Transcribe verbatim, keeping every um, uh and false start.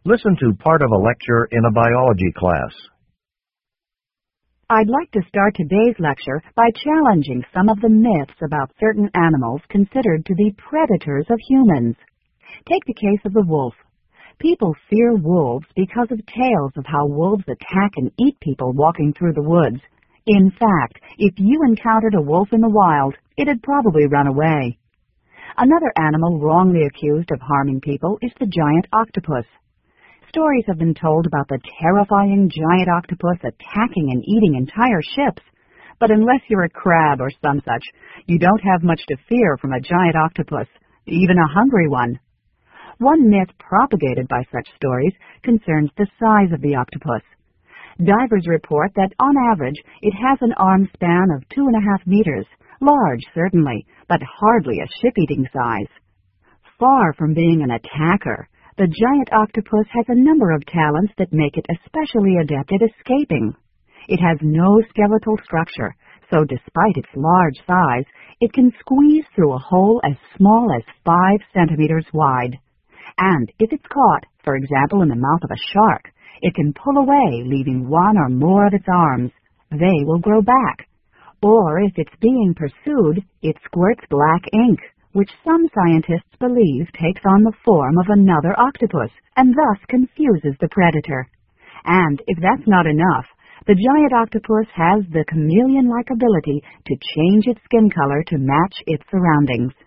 Listen to part of a lecture in a biology class. I'd like to start today's lecture by challenging some of the myths about certain animals considered to be predators of humans. Take the case of the wolf. People fear wolves because of tales of how wolves attack and eat people walking through the woods. In fact, if you encountered a wolf in the wild, it'd probably run away. Another animal wrongly accused of harming people is the giant octopus. Stories have been told about the terrifying giant octopus attacking and eating entire ships, but unless you're a crab or some such, you don't have much to fear from a giant octopus, even a hungry one. One myth propagated by such stories concerns the size of the octopus. Divers report that, on average, it has an arm span of two and a half meters, large certainly, but hardly a ship-eating size. Far from being an attacker, the giant octopus has a number of talents that make it especially adept at escaping. It has no skeletal structure, so despite its large size, it can squeeze through a hole as small as five centimeters wide. And if it's caught, for example in the mouth of a shark, it can pull away, leaving one or more of its arms. They will grow back. Or if it's being pursued, it squirts black ink, which some scientists believe takes on the form of another octopus, and thus confuses the predator. And if that's not enough, the giant octopus has the chameleon-like ability to change its skin color to match its surroundings.